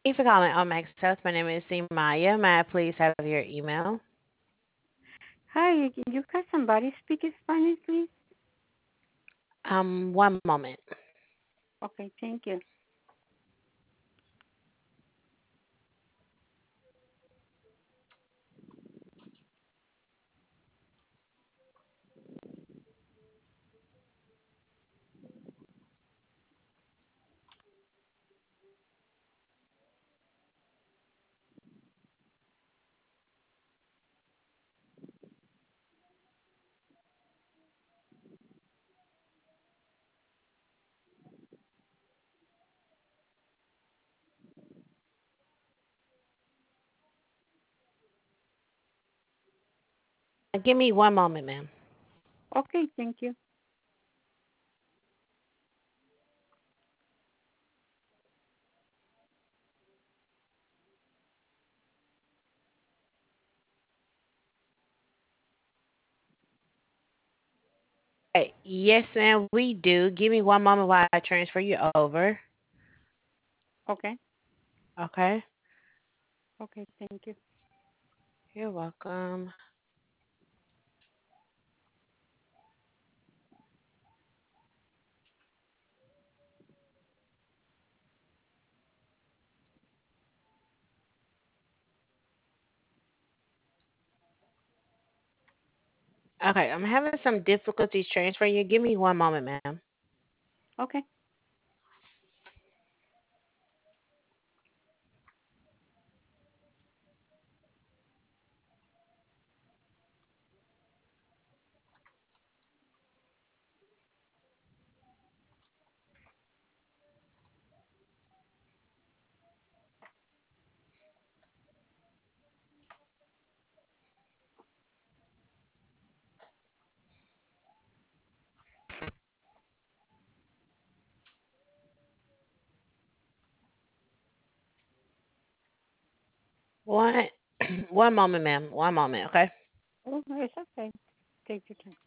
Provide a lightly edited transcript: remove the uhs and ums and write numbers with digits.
Thank you for calling Max Health. My name is Maya. May I please have your email? Hi, you got somebody speak Spanish, please? One moment. Okay, thank you. Give me one moment, ma'am. Okay, thank you. Okay. Yes, ma'am, we do. Give me one moment while I transfer you over. Okay, Okay. okay, thank you. You're welcome. Okay, I'm having some difficulties transferring you. Give me one moment, ma'am. Okay. One, one moment, ma'am. One moment. Okay. Oh, it's okay. Take your time.